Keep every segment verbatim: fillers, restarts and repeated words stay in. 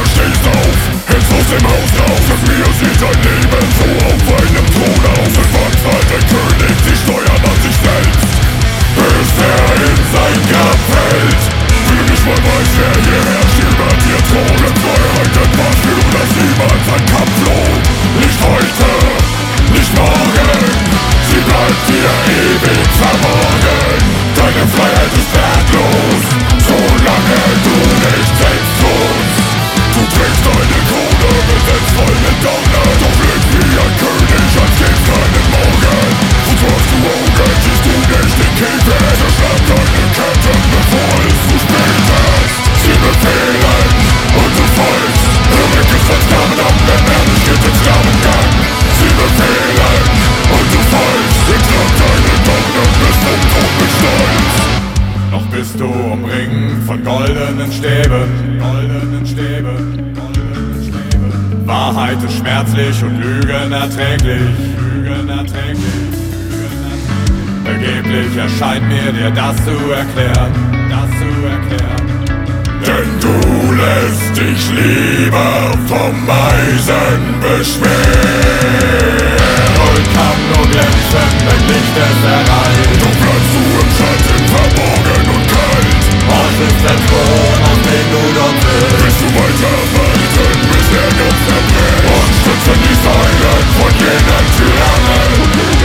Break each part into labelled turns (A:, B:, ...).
A: stehst auf, hältst aus dem Haus raus. Sag mir, sieht dein Leben so auf einem Thron aus. Es wandert der König, die Steuern an sich selbst, bis er in sein Grab fällt. Will du nicht mal weißt, wer hier herrscht über dir Thron. Freiheit, etwas für das niemals ein Kampf lohnt. Nicht heute, nicht morgen, sie bleibt dir ewig verborgen. Deine Freiheit ist wertlos, solange du nicht selbst tust. Du trägst deine Krone, besetzt voll mit Donner. Doch lebst wie ein König, als gäb's keinen Morgen. Wo hast du Augen, siehst du nicht den Käfig. Zerschlag deine Ketten, bevor es zu spät ist. Sie befehlen und du folgst. Hör weg, es von Sklaven ab, wenn er nicht geht ins Sklavengang. Sie befehlen und du folgst. Ich trag deine Donner, bist zum Tod mit Stolz. Noch bist du umringt von goldenen Stäben, goldenen Stäben, goldenen Stäben. Wahrheit ist schmerzlich und Lügen erträglich, Lügen erträglich, Lügen erträglich. Vergeblich erscheint mir dir das zu erklären, das zu erklären. Denn du lässt dich lieber vom Eisen beschweren und kann nur glänzen, wenn Licht es erreicht. Doch bleibst du im Schatten verborgen und kalt. Was ist der Thron, auf den du dort bist? Willst du weiterhalten, bis er ganz verbrennt? Und stützen die Säulen von jenen Tyrannen,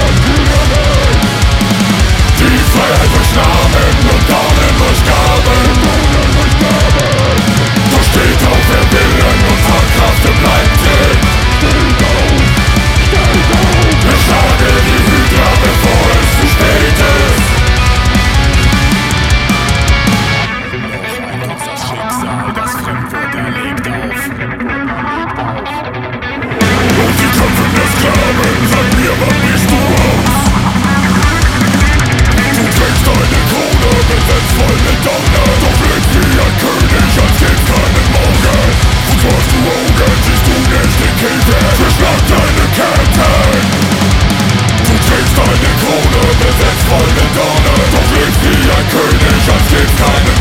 A: die Freiheit durch Namen und Dornen durch Gaben. Doch steht auf, wer Willen und Tatkraft im Leipzig. Erschlage die Hydra, bevor es zu spät ist. Noch ein kurzes Schicksal, das Fremdwort erlegt auf. Und die Köpfe der Sklaven, sag mir, wann gehst du aus? Du trägst deine Krone, besetzt voll mit Donner. Doch lebst wie ein König, als gäb's keinen Morgen. Und hast du Augen, siehst du nicht den Käfig. Zerschlag deine Ketten. Du trägst deine Krone, besetzt voll mit Donner. Doch lebst wie ein König, als gäb's keinen